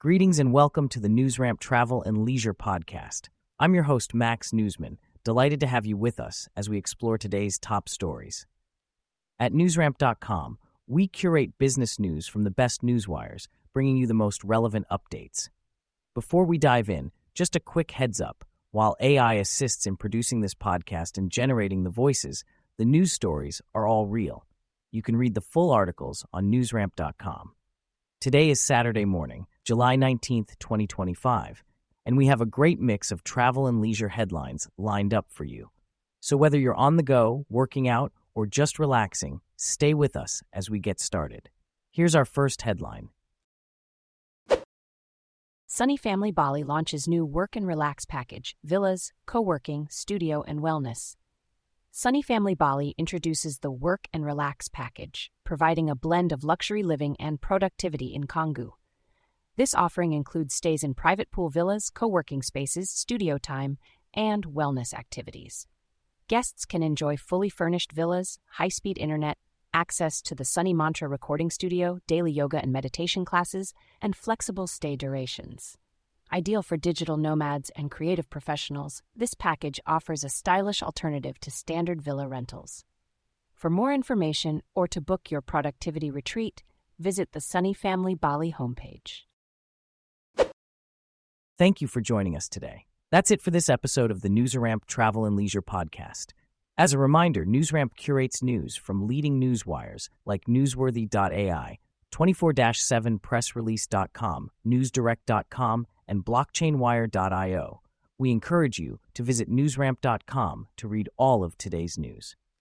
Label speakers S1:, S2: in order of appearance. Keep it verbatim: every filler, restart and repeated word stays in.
S1: Greetings and welcome to the NewsRamp Travel and Leisure Podcast. I'm your host, Max Newsman, delighted to have you with us as we explore today's top stories. At newsramp dot com, we curate business news from the best newswires, bringing you the most relevant updates. Before we dive in, just a quick heads up. While A I assists in producing this podcast and generating the voices, the news stories are all real. You can read the full articles on newsramp dot com. Today is Saturday morning, July nineteenth, twenty twenty-five, and we have a great mix of travel and leisure headlines lined up for you. So whether you're on the go, working out, or just relaxing, stay with us as we get started. Here's our first headline.
S2: Sunny Family Bali launches new work and relax package, villas, co-working, studio, and wellness. Sunny Family Bali introduces the Work and Relax package, providing a blend of luxury living and productivity in Canggu. This offering includes stays in private pool villas, co-working spaces, studio time, and wellness activities. Guests can enjoy fully furnished villas, high-speed internet, access to the Sunny Mantra recording studio, daily yoga and meditation classes, and flexible stay durations. Ideal for digital nomads and creative professionals, this package offers a stylish alternative to standard villa rentals. For more information or to book your productivity retreat, visit the Sunny Family Bali homepage.
S1: Thank you for joining us today. That's it for this episode of the NewsRamp Travel and Leisure Podcast. As a reminder, NewsRamp curates news from leading newswires like newsworthy dot A I, twenty-four seven press release dot com, newsdirect dot com, and blockchain wire dot io. We encourage you to visit newsramp dot com to read all of today's news.